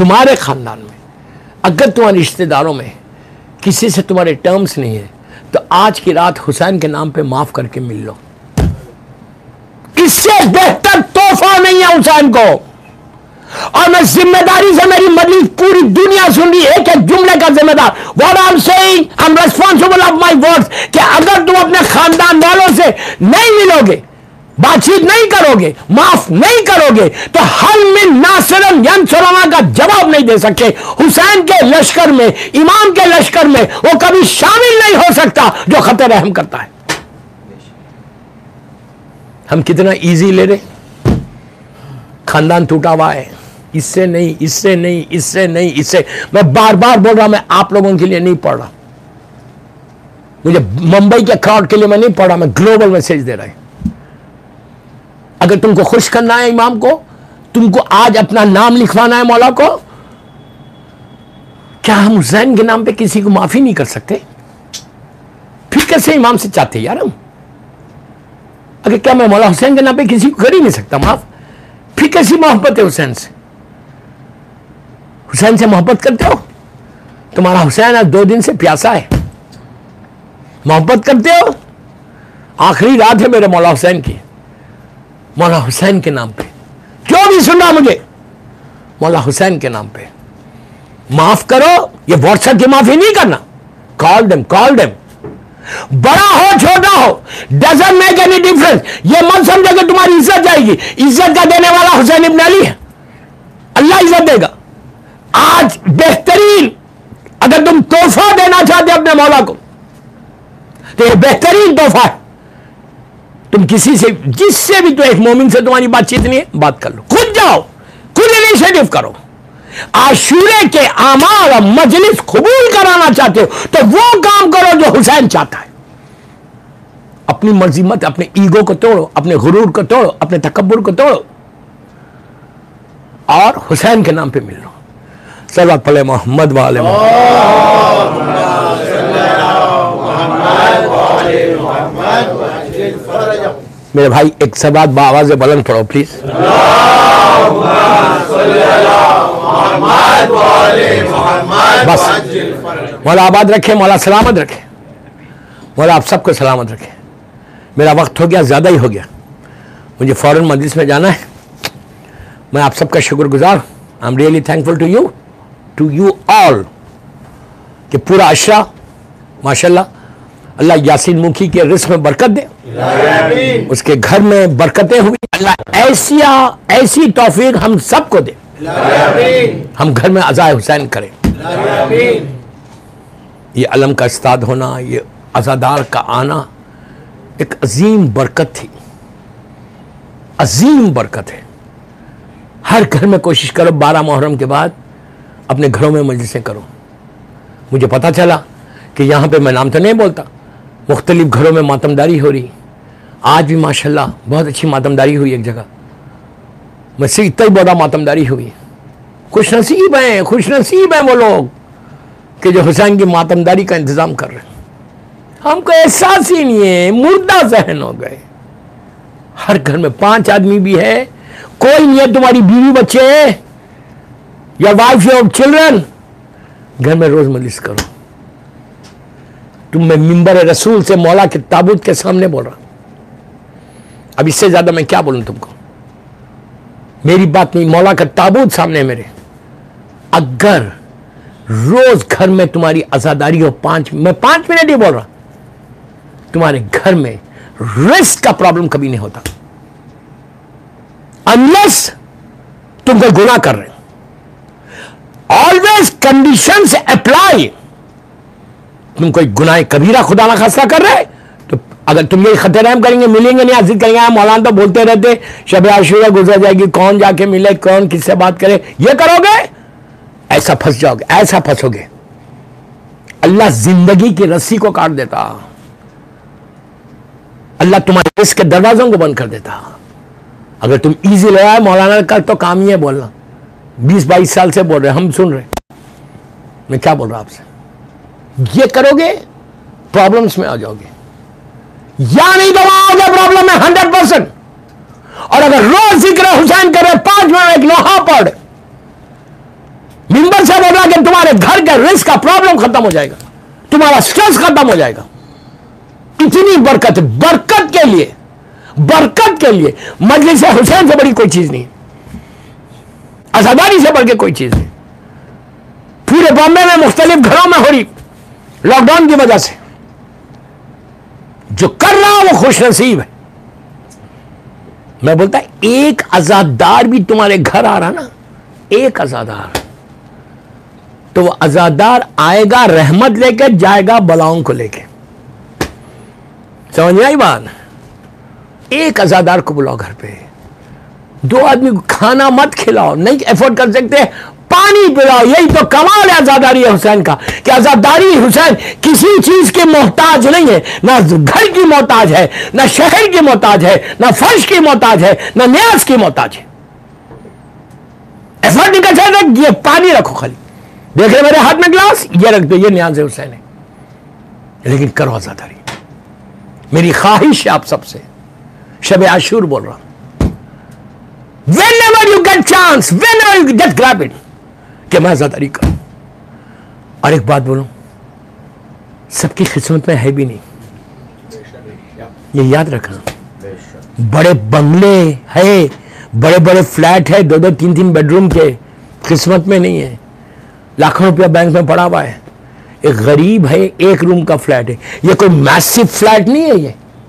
अगर तुम्हारे रिश्तेदारों में किसी से तुम्हारे टर्म्स नहीं है, तो आज की रात हुसैन के नाम पे माफ करके मिल लो। इससे बेहतर तोहफा नहीं है हुसैन को। और मैं जिम्मेदारी से, मेरी मजलिस पूरी दुनिया सुन रही है, एक एक जुमले का जिम्मेदार। What I am saying, I am responsible of my words, कि अगर तुम अपने खानदान वालों से नहीं मिलोगे, बातचीत नहीं करोगे, माफ नहीं करोगे, तो हल मिन नासिरन यंसुरना का जवाब नहीं दे सकते। हुसैन के लश्कर में, इमाम के लश्कर में वो कभी शामिल नहीं हो सकता जो खत रहम करता है। हम कितना इजी ले रहे, खानदान टूटा हुआ है, इससे नहीं, इससे नहीं, इससे नहीं, इससे। मैं बार बार बोल रहा हूं, मैं आप लोगों के लिए नहीं पढ़ रहा, मुझे मुंबई के क्राउड के लिए मैं नहीं पढ़ रहा, मैं ग्लोबल मैसेज दे रहा हूं। अगर तुमको खुश करना है इमाम को, तुमको आज अपना नाम लिखवाना है मौला को, क्या हम हुसैन के नाम पे किसी को माफी नहीं कर सकते? फिर कैसे इमाम से चाहते यार हम? अगर क्या मैं मौला हुसैन के नाम पे किसी को कर ही नहीं सकता माफ? फिर कैसी मोहब्बत है हुसैन से? हुसैन से मोहब्बत करते हो? तुम्हारा हुसैन आज 2 दिन से प्यासा है, मोहब्बत करते हो? आखिरी रात है मेरे मौला हुसैन की, मौला हुसैन के नाम पे क्यों भी सुना मुझे, मौला हुसैन के नाम पे माफ करो। ये व्हाट्सएप की माफी नहीं करना, कॉल देम, कॉल देम। बड़ा हो छोटा हो, डजंट मेक एनी डिफरेंस। ये मत समझो कि तुम्हारी इज्जत जाएगी, इज्जत का देने वाला हुसैन इब्न अली है, अल्लाह इज्जत देगा। आज बेहतरीन, अगर तुम तोहफा देना चाहते अपने मौला को, तो ये बेहतरीन तोहफा है। तुम किसी से, जिससे भी, तो एक मोमिन से तुम्हारी बातचीत नहीं है, बात कर लो, खुद जाओ, खुद इनिशिएटिव करो। आशूरे के आमाल और मजलिस कबूल कराना चाहते हो तो वो काम करो जो हुसैन चाहता है। अपनी मर्जी मत, अपने ईगो को तोड़ो, अपने गुरूर को तोड़ो, अपने तकब्बुर को तोड़ो और हुसैन के नाम पे मिल लो। सल्लल्लाहु अलैहि मोहम्मद वाले मेरे भाई, एक सबात बावाज़ बुलंद पढ़ो प्लीज। बस मौला आबाद रखे, मौला सलामत रखे, मौला आप सबको सलामत रखे। मेरा वक्त हो गया, ज़्यादा ही हो गया, मुझे फ़ौरन मजलिस में जाना है। मैं आप सबका शुक्रगुजार, I am really thankful to you all, कि पूरा अशरा माशाल्लाह, अल्लाह यासीन मुखी के रिस्क में बरकत दे, उसके घर में बरकतें हुई, अल्लाह ऐसी तौफीक हम सबको दे, हम घर में अज़ाए हुसैन करें। ये अलम का उस्ताद होना, ये अज़ादार का आना एक अजीम बरकत थी, अजीम बरकत है। हर घर में कोशिश करो 12 मुहर्रम के बाद अपने घरों में मजलिसें करो। मुझे पता चला कि यहाँ पे मैं नाम तो नहीं बोलता, मुख्तलिफ घरों में मातमदारी हो रही। आज भी माशाल्लाह बहुत अच्छी मातमदारी हुई एक जगह, मैं से इतना ही बड़ा मातमदारी हुई। खुश नसीब हैं वो लोग कि जो हुसैन की मातमदारी का इंतज़ाम कर रहे हैं। हमको एहसास ही नहीं है, मुर्दा जहन हो गए। हर घर में 5 आदमी भी है, कोई नहीं है, तुम्हारी बीवी बच्चे हैं या वाइफ योर चिल्ड्रन, घर में रोज मजलिस करो। तुम मैं मिंबर रसूल से मौला के ताबूत के सामने बोल रहा। अब इससे ज्यादा मैं क्या बोलूं तुमको, मेरी बात नहीं, मौला का ताबूत सामने मेरे। अगर रोज घर में तुम्हारी आजादारी हो, मैं 5 मिनट ही बोल रहा, तुम्हारे घर में रिस्क का प्रॉब्लम कभी नहीं होता, अनलेस तुम कोई गुनाह कर रहे हो। Always conditions apply. तुम कोई गुनाह कबीरा खुदा ना खास्ता कर रहे तो अगर तुम ये खत रहम करेंगे, मिलेंगे नहीं, हाजिर करेंगे, मौलाना तो बोलते रहते शब आशूरा गुजर जाएगी, कौन जाके मिले, कौन किससे बात करे, ये करोगे, ऐसा फंस जाओगे, ऐसा फंसोगे। अल्लाह जिंदगी की रस्सी को काट देता, अल्लाह तुम्हारे रिस्क के दरवाजों को बंद कर देता। अगर तुम इजी लगाए, मौलाना का तो काम ही है बोलना, 20-22 साल से बोल रहे, हम सुन रहे, मैं क्या बोल रहा आपसे। ये करोगे प्रॉब्लम्स में आ जाओगे, या नहीं तो वहां आओगे प्रॉब्लम में 100%। और अगर रोज जिक्र हुसैन करे, 5 मिनट एक लोहा पढ़, मिंबर से बोल रहा कि तुम्हारे घर के रिस्क का प्रॉब्लम खत्म हो जाएगा, तुम्हारा स्ट्रेस खत्म हो जाएगा। इतनी बरकत, बरकत के लिए मजलिस हुसैन से बड़ी कोई चीज नहीं। आजादारी से बढ़ के कोई चीज नहीं। पूरे बॉम्बे में मुख्तलिफ घरों में हो रही लॉकडाउन की वजह से। जो कर रहा वो खुश नसीब है। मैं बोलता एक आजादार भी तुम्हारे घर आ रहा ना, एक आजादार, तो वो आजादार आएगा रहमत लेके, जाएगा बलाओं को लेके। समझ में आई बात? एक आजादार को बुलाओ घर पे। 2 आदमी को खाना मत खिलाओ, नहीं एफोर्ड कर सकते, पानी पिलाओ। यही तो कमाल है आजादारी है हुसैन का, कि आजादारी हुसैन किसी चीज के मोहताज नहीं है। ना घर की मोहताज है, ना शहर की मोहताज है, ना फर्श की मोहताज है, ना न्याज की मोहताज है। एफर्ट नहीं कर सकते, ये पानी रखो खाली, देख रहे मेरे हाथ में गिलास, ये रख दो, ये न्याज है हुसैन है। लेकिन करो आजादारी। मेरी ख्वाहिश है आप सबसे, शब आशूर बोल रहा हूं, whenever you get chance, whenever you just grab it, कि मैं आजादारी करूं। और एक बात बोलूं, सबकी किस्मत में है भी नहीं, ये याद रखना। बड़े बंगले है, बड़े बड़े फ्लैट है, 2-2, 3-3 बेडरूम के, किस्मत में नहीं है। लाखों रुपया बैंक में पड़ा हुआ है। एक गरीब है, 1 रूम का फ्लैट है। ये कोई मैसिव फ्लैट नहीं है,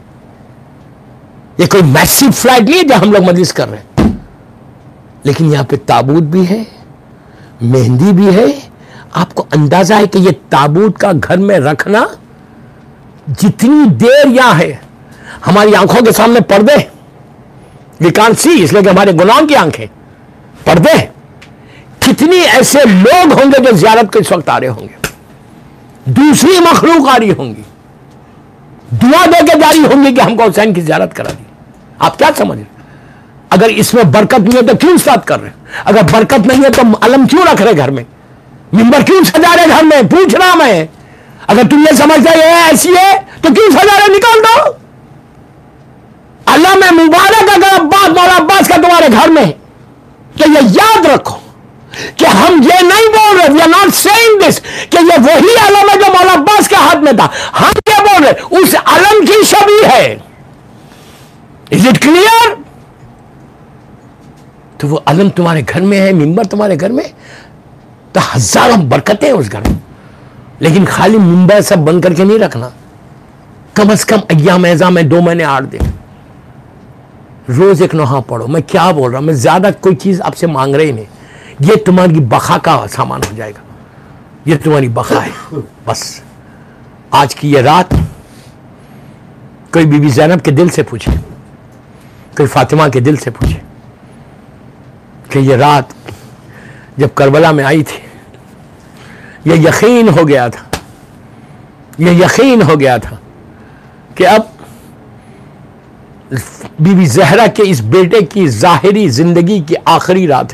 ये कोई मैसिव फ्लैट नहीं है जहां हम लोग मजलिस कर रहे हैं। लेकिन यहां पे ताबूत भी है, मेहंदी भी है। आपको अंदाजा है कि ये ताबूत का घर में रखना, जितनी देर यहां है, हमारी आंखों के सामने पर्दे, वी कांट सी, इसलिए कि हमारे गुनाहों की आंखें पर्दे। कितनी ऐसे लोग होंगे जो जियारत को इस वक्त आ रहे होंगे, दूसरी मखलूक आ रही होंगी, दुआ दे के जारी होंगी कि हमको हुसैन की जियारत करा दी। आप क्या समझ रहे? अगर इसमें बरकत नहीं है तो क्यों स्टार्ट कर रहे हैं? अगर बरकत नहीं है तो अलम क्यों रख रहे घर में, मिंबर क्यों सजा रहे घर में? पूछ रहा मैं। अगर तुम ये समझते ये ऐसी है तो क्यों सजा रहे? निकाल दो। अल्लाह में मुबारक अगर अब्बास, मौला अब्बास का तुम्हारे घर में, तो ये याद रखो कि हम ये नहीं बोल रहे, we are not saying this कि ये वही अलम है जो मौला अब्बास के हाथ में था। हम क्या बोल रहे, उस अलम की शबी है। Is it clear? तो वो अलम तुम्हारे घर में है, मिंबर तुम्हारे घर में, तो हजारों बरकतें हैं उस घर में। लेकिन खाली मिंबर सब बंद करके नहीं रखना। कम से कम अय्याम एज़ा में 2 महीने 8 दिन रोज एक नोहा पढ़ो। मैं क्या बोल रहा हूं, मैं ज्यादा कोई चीज आपसे मांग रही नहीं। ये तुम्हारी बखा का सामान हो जाएगा, ये तुम्हारी बखा है। बस आज की ये रात कोई बीबी ज़ैनब के दिल से पूछे, कोई फातिमा के दिल से पूछे कि ये रात जब करबला में आई थी, ये यकीन हो गया था, ये यकीन हो गया था कि अब बीबी ज़हरा के इस बेटे की ज़ाहिरी जिंदगी की आखिरी रात है।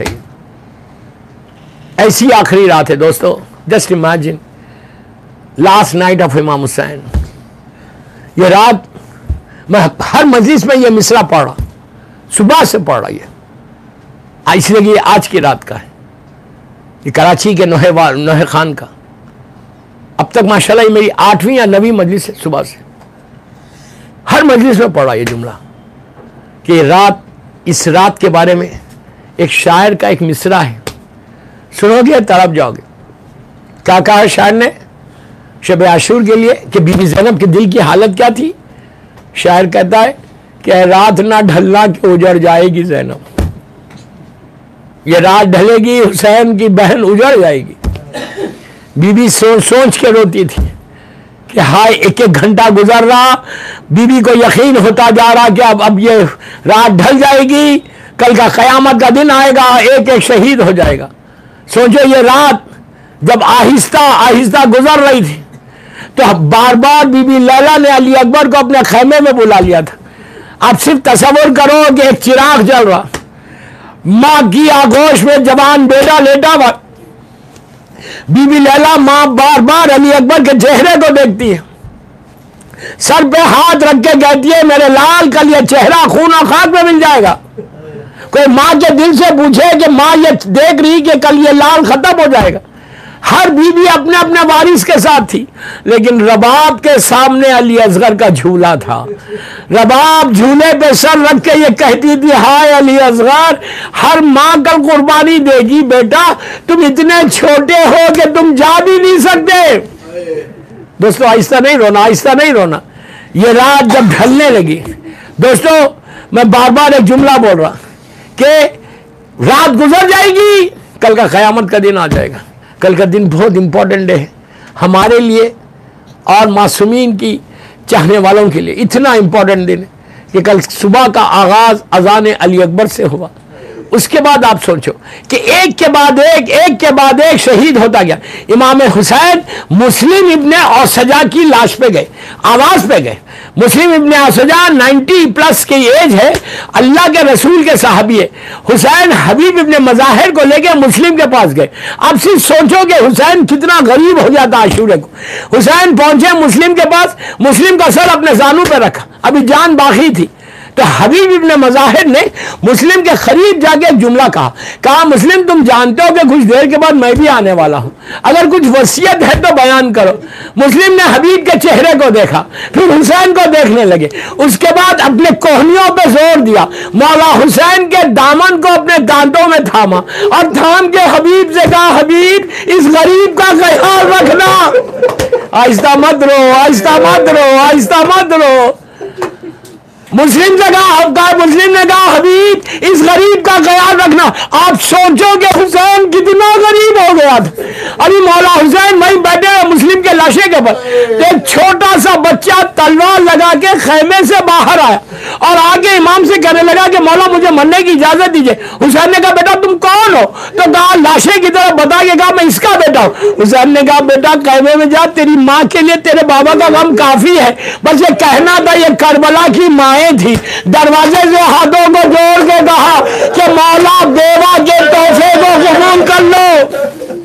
ऐसी आखिरी रात है दोस्तों। Just imagine, last night of Imam Hussain. ये रात मैं हर मजलिस में ये मिसरा पढ़ रहा, सुबह से पढ़ रहा। ये इसलिए कि ये आज की रात का है। ये कराची के नोहे खान का। अब तक माशाल्लाह ये मेरी 8वीं या 9वीं मजलिस है। सुबह से हर मजलिस में पढ़ा ये जुमला कि रात, इस रात के बारे में एक शायर का एक मिसरा है, सुनोगे तड़प जाओगे। क्या कहा है शायर ने शब आशूर के लिए कि बीबी ज़ैनब के दिल की हालत क्या थी? शायर कहता है कि रात ना ढलना कि उजड़ जाएगी ज़ैनब, ये रात ढलेगी हुसैन की बहन उजड़ जाएगी। बीबी सोच के रोती थी कि हाय, 1-1 घंटा गुजर रहा, बीबी को यकीन होता जा रहा कि अब ये रात ढल जाएगी, कल का क़यामत का दिन आएगा, एक शहीद हो जाएगा। सोचो ये रात जब आहिस्ता आहिस्ता गुजर रही थी तो बार बार बीबी लैला ने अली अकबर को अपने खैमे में बुला लिया था। आप सिर्फ तसव्वुर करो कि एक चिराग जल रहा, माँ की आगोश में जवान बेटा लेटा हुआ, बीबी लैला माँ बार बार अली अकबर के चेहरे को देखती है, सर पे हाथ रख के कहती है मेरे लाल, कल ये चेहरा खून और खाक में मिल जाएगा। कोई माँ के दिल से पूछे कि माँ ये देख रही कि कल ये लाल खत्म हो जाएगा। हर बीवी अपने अपने वारिस के साथ थी, लेकिन रबाब के सामने अली असगर का झूला था। रबाब झूले पे सर रख के ये कहती थी, हाय अली असगर, हर माँ कल कुर्बानी देगी बेटा, तुम इतने छोटे हो कि तुम जा भी नहीं सकते। दोस्तों आहिस्ता नहीं रोना, आहिस्ता नहीं रोना। ये रात जब ढलने लगी, दोस्तों मैं बार बार एक जुमला बोल रहा कि रात गुजर जाएगी, कल का क़यामत का दिन आ जाएगा। कल का दिन बहुत इंपॉर्टेंट डे है हमारे लिए और मासूमीन की चाहने वालों के लिए। इतना इंपॉर्टेंट दिन है कि कल सुबह का आगाज अजान अली अकबर से हुआ। उसके बाद आप सोचो कि एक के बाद एक शहीद होता गया। इमाम हुसैन मुस्लिम इब्ने औसजा की लाश पे गए, आवाज पे गए। मुस्लिम इब्ने औसजा 90+ की एज है, अल्लाह के रसूल के सहाबी है। हुसैन हबीब इब्ने मज़ाहिर को लेके मुस्लिम के पास गए। अब सिर्फ सोचो कि हुसैन कितना गरीब हो जाता आशूरे को। हुसैन पहुंचे मुस्लिम के पास, मुस्लिम का सर अपने जानू पे रखा, अभी जान बाकी थी। तो हबीब इब्ने मज़ाहिर ने मुस्लिम के करीब जाके जुमला कहा, मुस्लिम तुम जानते हो कि कुछ देर के बाद मैं भी आने वाला हूं, अगर कुछ वसीयत है तो बयान करो। मुस्लिम ने हबीब के चेहरे को देखा, फिर हुसैन को देखने लगे। उसके बाद अपने कोहनियों पे जोर दिया, मौला हुसैन के दामन को अपने दांतों में थामा और थाम के हबीब से कहा, हबीब इस गरीब का ख्याल रखना, आहिस्ता मत रो, आहिस्ता मत रो, आहिस्ता मत रो। मुस्लिम ने कहा हबीब इस गरीब का ख्याल रखना। आप सोचो कि हुसैन कितना गरीब हो गया था। अभी मौला हुसैन वहीं बैठे हैं मुस्लिम के लाशे के ऊपर, एक छोटा सा बच्चा तलवार लगा के खेमे से बाहर आया और आगे इमाम से कहने लगा कि मौला मुझे मरने की इजाजत दीजिए। हुसैन ने कहा बेटा तुम कौन हो? तो कहा लाशे की तरफ बता के कहा मैं इसका बेटा हूं। हुसैन ने कहा बेटा खेमे में जा, तेरी माँ के लिए तेरे बाबा का गम काफी है, बस ये कहना था ये करबला की माँ थी। दरवाजे से हाथों को जोड़ के कहा कि मौला बेवा के तोहफे को कबूल कर लो।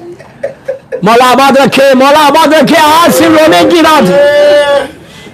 मौला आबाद रखे, मौला आबाद रखे, आज सिर्फ रोने की रात है।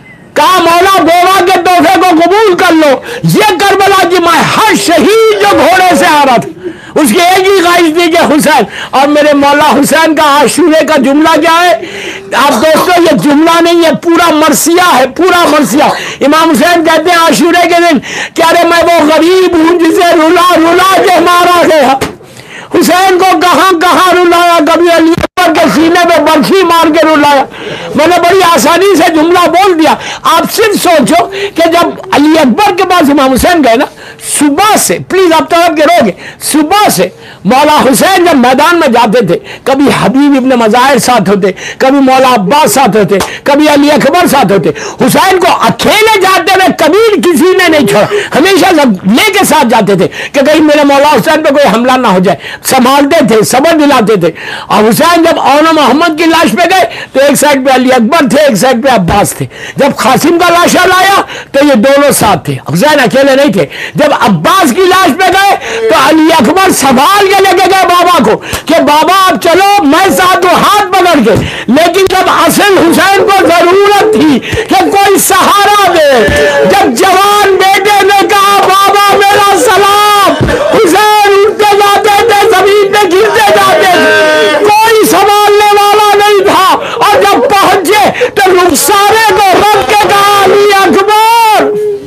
कहा मौला बेवा के तोहफे को कबूल कर लो। ये करबला की माँ, हर शहीद जो घोड़े से आ रहा था उसकी एक ही ख्वाहिश थी कि हुसैन, और मेरे मौला हुसैन का आशूरे का जुमला क्या है? आप दोस्तों ये जुमला नहीं है, पूरा मरसिया है, पूरा मरसिया। इमाम हुसैन कहते हैं आशूरे के दिन कि अरे मैं वो गरीब हूं जिसे रुला रुला के मारा गया। हुसैन को कहां कहां रुलाया, कभी अली अकबर के सीने पे बर्फी मार के रुलाया। मैंने बड़ी आसानी से जुमला बोल दिया। आप सिर्फ सोचो कि जब अली अकबर के पास इमाम हुसैन गए ना, सुबह से, प्लीज आप तरफ के रोगे, सुबह से मौला हुसैन जब मैदान में जाते थे, कभी हबीब इब्ने मज़ाहिर साथ होते, कभी मौला अब्बास साथ होते, कभी अली अकबर साथ होते। हुसैन को अकेले जाते हुए कभी किसी ने नहीं छोड़ा, हमेशा लेके साथ जाते थे कि कहीं मेरे मौला हुसैन पे कोई हमला ना हो जाए। संभालते थे, सबर दिलाते थे। और हुसैन जब औना मोहम्मद की लाश पे गए तो एक साइड पे अली अकबर थे, एक साइड पे अब्बास थे। जब कासिम का लाशा लाया तो ये दोनों साथ थे, हुसैन अकेले नहीं थे। जब अब्बास की लाश पे गए तो अली अकबर संभाल के लेके गए बाबा को कि बाबा आप चलो, मैं साथ हूं, हाथ पकड़ के। लेकिन जब असल हुसैन को जरूरत थी कि कोई सहारा दे, जब जवान बेटे ने कहा बाबा मेरा सलाम, हुसैन उठते जाते थे, जमीन पे गिरते जाते थे, कोई संभालने वाला नहीं था। और जब पहुंचे तो रुखसारे को रख के कहा अली अकबर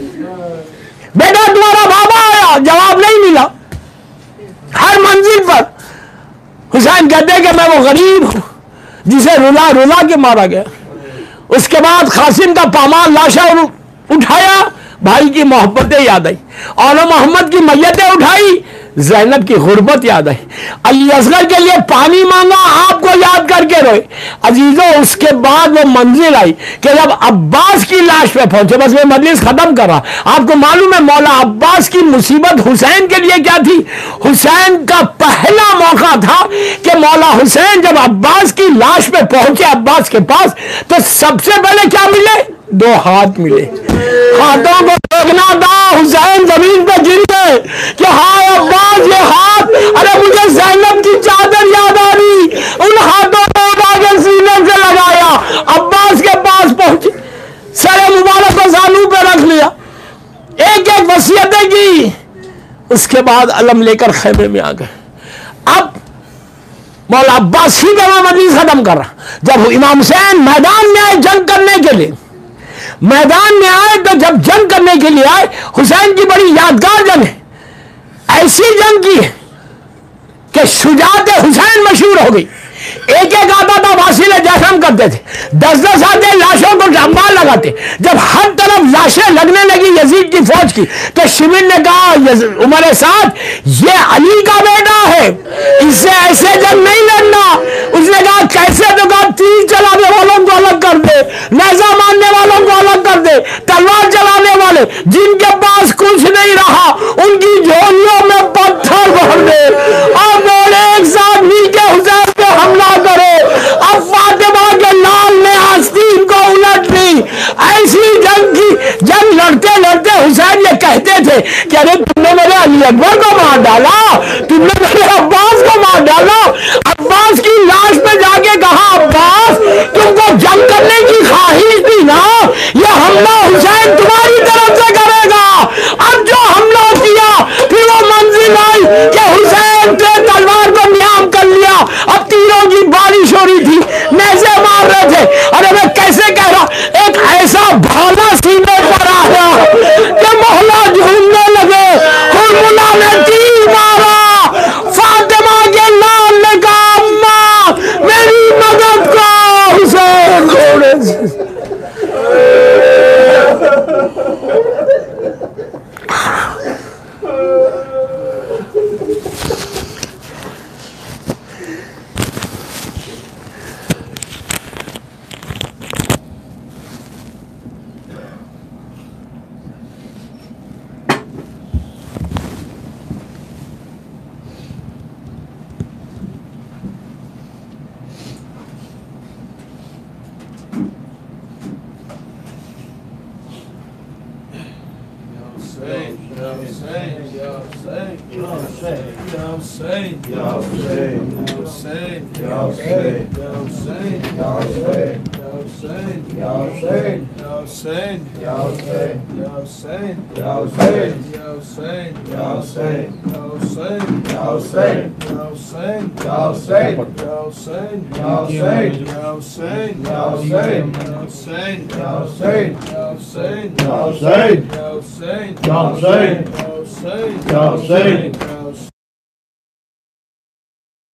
बेटा तुम्हारा बाबा आया, जवाब नहीं मिला। हर मंजिल पर हुसैन कहते कि मैं वो गरीब हूं जिसे रुला रुला के मारा गया। उसके बाद कासिम का पामाल लाशा उठाया, भाई की मोहब्बतें याद आई। औला मोहम्मद की मैयतें उठाई, ज़ैनब की गुर्बत याद आई। अली असगर के लिए पानी मांगा, आपको याद करके रोए। अजीजों उसके बाद वो मंजिल आई कि जब अब्बास की लाश पे पहुंचे, बस मैं मजलिस खत्म कर रहा। आपको मालूम है मौला अब्बास की मुसीबत हुसैन के लिए क्या थी? हुसैन का पहला मौका था कि मौला हुसैन जब अब्बास की लाश पे पहुंचे अब्बास के पास, तो सबसे पहले क्या मिले? 2 हाथ मिले। हाथों को देखना था, हुसैन जमीन पे गिर गए कि हाय अब्बास ये हाथ, अरे मुझे ज़ैनब की चादर याद आ रही। उन हाथों को उठा के सीने से लगाया, अब्बास के पास पहुंचे, सर मुबारक को जानू पे रख लिया, एक एक वसीयतें की। उसके बाद अलम लेकर खेमे में आ गए। अब मौला अब्बासी का मैं मजीद खत्म कर रहा। जब इमाम हुसैन मैदान में आए जंग करने के लिए, मैदान में आए तो जब जंग करने के लिए आए, हुसैन की बड़ी यादगार जंग है, ऐसी जंग की है कि शुजात हुसैन मशहूर हो गई। एक एक आता था, वासिले जख्म करते थे, 10-10 आते लाशों को अंबार लगाते। जब हर तरफ लाशें लगने लगी यजीद की फौज की, तो शिबिर ने कहा उमर साथ, ये अली का बेटा है, इससे ऐसे जंग नहीं लड़ना। उसने कहा कैसे? तो कहा तीर चलाने वालों को अलग कर दे, नेजा मारने वालों को अलग कर दे, तलवार चलाने वाले जिनके पास कुछ नहीं रहा उनकी झोलियों में पत्थर भर दे और बोले एक साथ मिलके हुसैन पे हमला करो। अब फातिमा के लाल ने आस्तीन को उलट ली। ऐसी जंग की जंग लड़ते लड़ते हुसैन ये कहते थे कि अरे तुमने मेरे अली अकबर को मार डाला, तुमने मेरे अब्बास को मार डाला। अब्बास की लाश पे जाके कहा, अब्बास तुमको जंग करने की ख्वाहिश थी ना, ये हमला हुसैन तुम्हारी तरफ से करेगा। अब जो हमला किया फिर वो मंजिल आई कि हुसैन ने तलवार को नियाम कर लिया। अब तीरों की बारिश हो रही थी, नेज़े मार रहे थे। अरे मैं कैसे कह रहा, एक ऐसा भाला सीने पर आया कि मोहल्ला झूमने लगे। हुरमुला ने तीर मारा, फातिमा के लाल ने कहा अम्मा मेरी मदद को। हुसैन घोड़े से Hussein.